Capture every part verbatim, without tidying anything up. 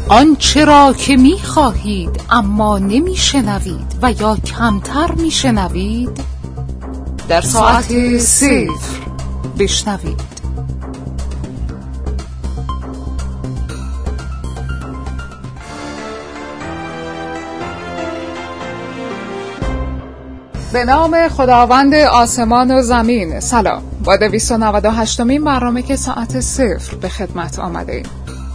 آنچه را که می خواهید اما نمی شنوید و یا کمتر می شنوید در ساعت صفر بشنوید. به نام خداوند آسمان و زمین. سلام. با دویست و نود و هشتمین برنامه که ساعت صفر به خدمت آمده ایم.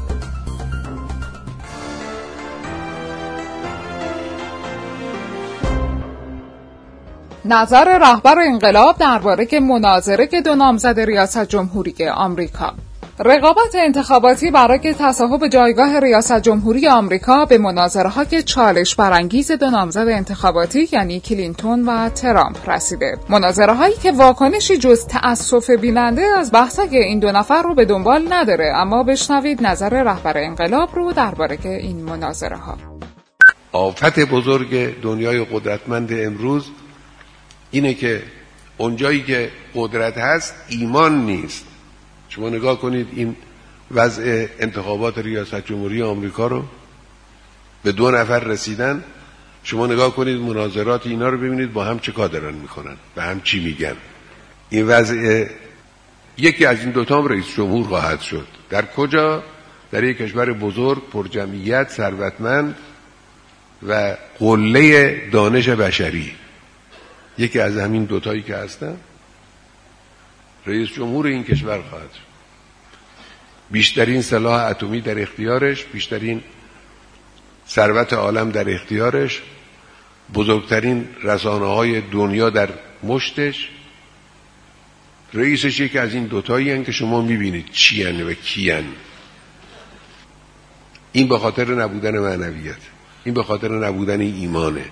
نظر رهبر انقلاب درباره مناظره دو نامزد ریاست جمهوری آمریکا. رقابت انتخاباتی برای تصاحب جایگاه ریاست جمهوری آمریکا به مناظره‌ها که چالش برانگیز دو نامزد انتخاباتی یعنی کلینتون و ترامپ رسیده. مناظره‌هایی که واکنشی جز تأسف بیننده از بحث‌های این دو نفر رو به دنبال نداره، اما بشنوید نظر رهبر انقلاب رو درباره این مناظره‌ها. آفت بزرگ دنیای قدرتمند امروز اینه که اونجایی که قدرت هست ایمان نیست. شما نگاه کنید این وضع انتخابات ریاست جمهوری آمریکا رو، به دو نفر رسیدن. شما نگاه کنید مناظرات اینا رو ببینید با هم چه کار دارن میکنن، به هم چی میگن. این وضع یکی از این دوتا هم رئیس جمهور خواهد شد. در کجا؟ در یک کشور بزرگ پرجمعیت، ثروتمند و قله دانش بشری. یکی از همین دوتایی که هستن رئیس جمهور این کشور خواهد شد. بیشترین سلاح اتمی در اختیارش، بیشترین ثروت عالم در اختیارش، بزرگترین رسانه‌های دنیا در مشتش. رئیسش یکی از این دوتایی هستن که شما میبینید چی هن و کی هن. این به خاطر نبودن معنویت، این به خاطر نبودن ایمانه.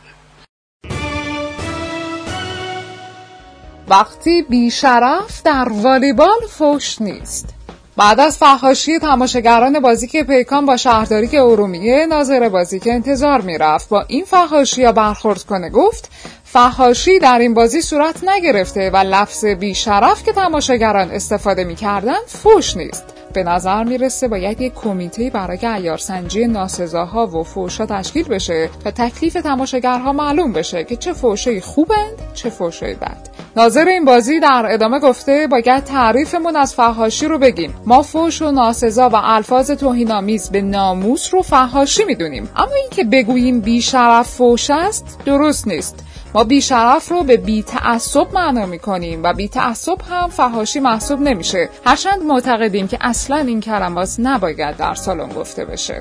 وقتی بیشرف در والیبال فوش نیست. بعد از فحاشی تماشاگران بازی که پیکان با شهرداری ارومیه، ناظر بازی که انتظار میرفت با این فحاشی برخورد کنه گفت فحاشی در این بازی صورت نگرفته و لفظ بیشرف که تماشاگران استفاده میکردن فوش نیست. به نظر میرسه باید یک کمیته برای عیارسنجی ناسزاها و فحشا تشکیل بشه تا تکلیف تماشاگرها معلوم بشه که چه فحشای خوبند چه فحشای بد. ناظر این بازی در ادامه گفته باید تعریفمون از فحاشی رو بگیم. ما فحش و ناسزا و الفاظ توهین‌آمیز به ناموس رو فحاشی میدونیم، اما این که بگوییم بیشرف فحش است درست نیست. ما بیشرف رو به بی‌تعصب معنا می‌کنیم و بی‌تعصب هم فحاشی محسوب نمیشه، هرچند معتقدیم که اصلاً این کلمات نباید در سالن گفته بشه.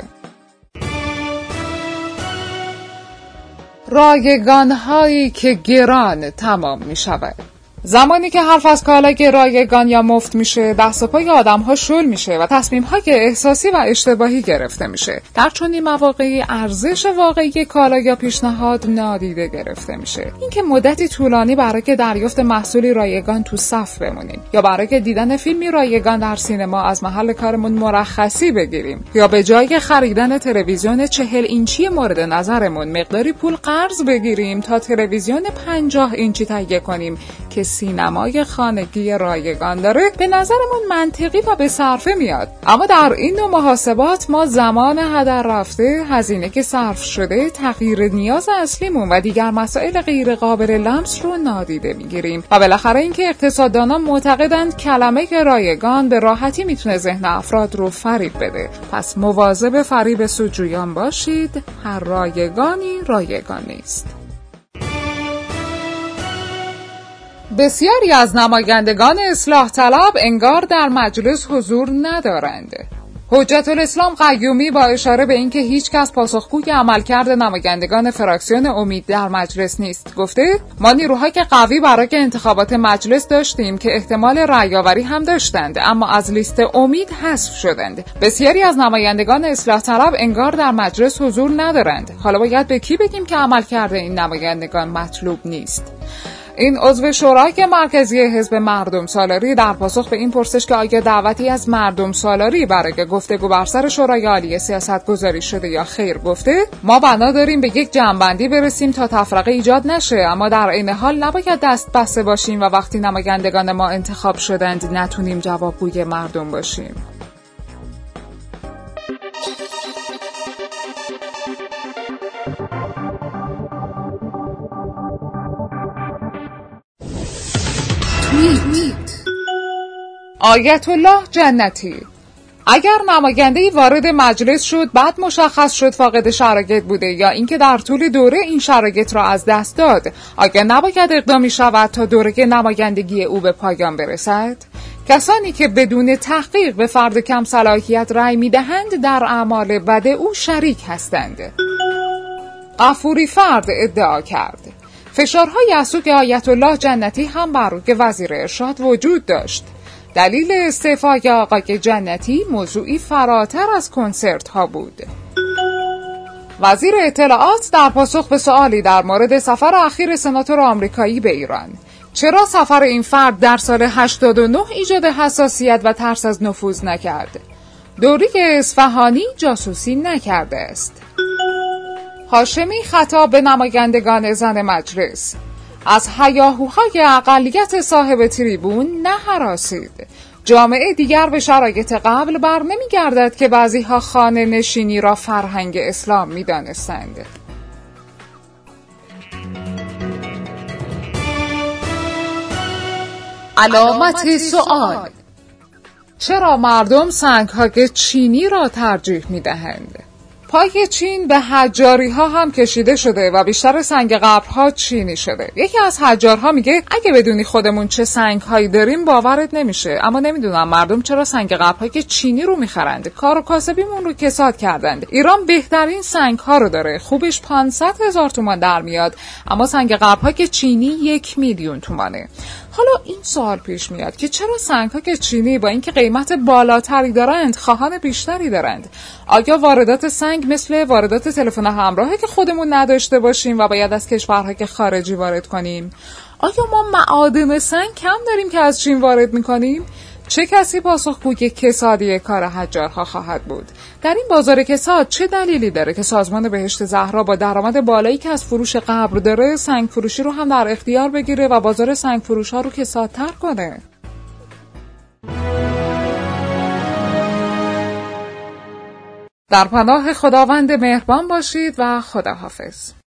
رایگان‌هایی که گران تمام می‌شود. زمانی که حرف از کالای رایگان یا مفت میشه، دست و پای آدم‌ها شل میشه و تصمیم‌های احساسی و اشتباهی گرفته میشه. در چنین مواقعی ارزش واقعی کالا یا پیشنهاد نادیده گرفته میشه. اینکه مدتی طولانی برای دریافت محصولی رایگان تو صف بمونیم یا برای دیدن فیلمی رایگان در سینما از محل کارمون مرخصی بگیریم یا به جای خریدن تلویزیون چهل اینچی مورد نظرمون مقداری پول قرض بگیریم تا تلویزیون پنجاه اینچی تهیه کنیم که سینمای خانگی رایگان داره، به نظرمون منطقی و به صرفه میاد. اما در این نوع محاسبات ما زمان هدر رفته، هزینه که صرف شده، تغییر نیاز اصلیمون و دیگر مسائل غیر قابل لمس رو نادیده میگیریم و بالاخره اینکه اقتصاددانان معتقدند کلمه رایگان به راحتی میتونه ذهن افراد رو فریب بده. پس مواظب فریب سودجویان باشید، هر رایگانی رایگان نیست. بسیاری از نمایندگان اصلاح طلب انگار در مجلس حضور ندارند. حجت الاسلام قیومی با اشاره به اینکه هیچ کس پاسخگوی عملکرد نمایندگان فراکسیون امید در مجلس نیست گفته ما نیروهایی که قوی برای انتخابات مجلس داشتیم که احتمال رأی‌آوری هم داشتند اما از لیست امید حذف شدند. بسیاری از نمایندگان اصلاح طلب انگار در مجلس حضور ندارند. حالا باید به کی بگیم که عملکرد این نمایندگان مطلوب نیست؟ این عضو شورای مرکزی حزب مردم سالاری در پاسخ به این پرسش که آیا دعوتی از مردم سالاری برای گفتگو بر سر شورای عالی سیاست گذاری شده یا خیر گفته ما بنا داریم به یک جمع‌بندی برسیم تا تفرقه ایجاد نشه، اما در این حال نباید دست بسته باشیم و وقتی نمایندگان ما انتخاب شدند نتونیم جوابگوی مردم باشیم. آیت الله جنتی: اگر نماینده‌ای وارد مجلس شد بعد مشخص شد فاقد شرایط بوده یا اینکه در طول دوره این شرایط را از دست داد، آیا نباید اقدامی شود تا دوره نمایندگی او به پایان برسد؟ کسانی که بدون تحقیق به فرد کم صلاحیت رأی می‌دهند در اعمال بد او شریک هستند. غفوری فرد ادعا کرد فشارهای از سوی آیت الله جنتی هم بر روی وزیر ارشاد وجود داشت. دلیل استعفای آقای جنتی موضوعی فراتر از کنسرت ها بود. وزیر اطلاعات در پاسخ به سوالی در مورد سفر اخیر سناتور آمریکایی به ایران، چرا سفر این فرد در سال هشتاد و نه ایجاد حساسیت و ترس از نفوذ نکرد؟ دوری اصفهانی جاسوسی نکرده است. هاشمی خطاب به نمایندگان زن مجلس: از هیاهوهای اقلیت صاحب تریبون نهراسید. جامعه دیگر به شرایط قبل بر نمی گردد که بعضی ها خانه نشینی را فرهنگ اسلام می دانستند. علامت سوال: چرا مردم سنگ‌های چینی را ترجیح می دهند؟ پای چین به حجاری ها هم کشیده شده و بیشتر سنگ قبرها چینی شده. یکی از حجارها میگه اگه بدونی خودمون چه سنگ هایی داریم باورت نمیشه، اما نمیدونم مردم چرا سنگ قبرهای چینی رو میخرند. کار و کاسبیمون رو کساد کردند. ایران بهترین سنگ ها رو داره، خوبش پانصد هزار تومان در میاد، اما سنگ قبرهای چینی یک میلیون تومانه. حالا این سوال پیش میاد که چرا سنگ‌های چینی با اینکه قیمت بالاتری دارند خواهان بیشتری دارند؟ آیا واردات سنگ مثل واردات تلفن همراهه که خودمون نداشته باشیم و باید از کشورهای خارجی وارد کنیم؟ آیا ما معادن سنگ کم داریم که از چین وارد میکنیم؟ چه کسی پاسخگوی کسادی کار حجارها خواهد بود؟ در این بازار کساد چه دلیلی داره که سازمان بهشت زهرا با درآمد بالایی که از فروش قبر داره سنگ فروشی رو هم در اختیار بگیره و بازار سنگ فروش ها رو کسادتر کنه؟ در پناه خداوند مهربان باشید و خداحافظ.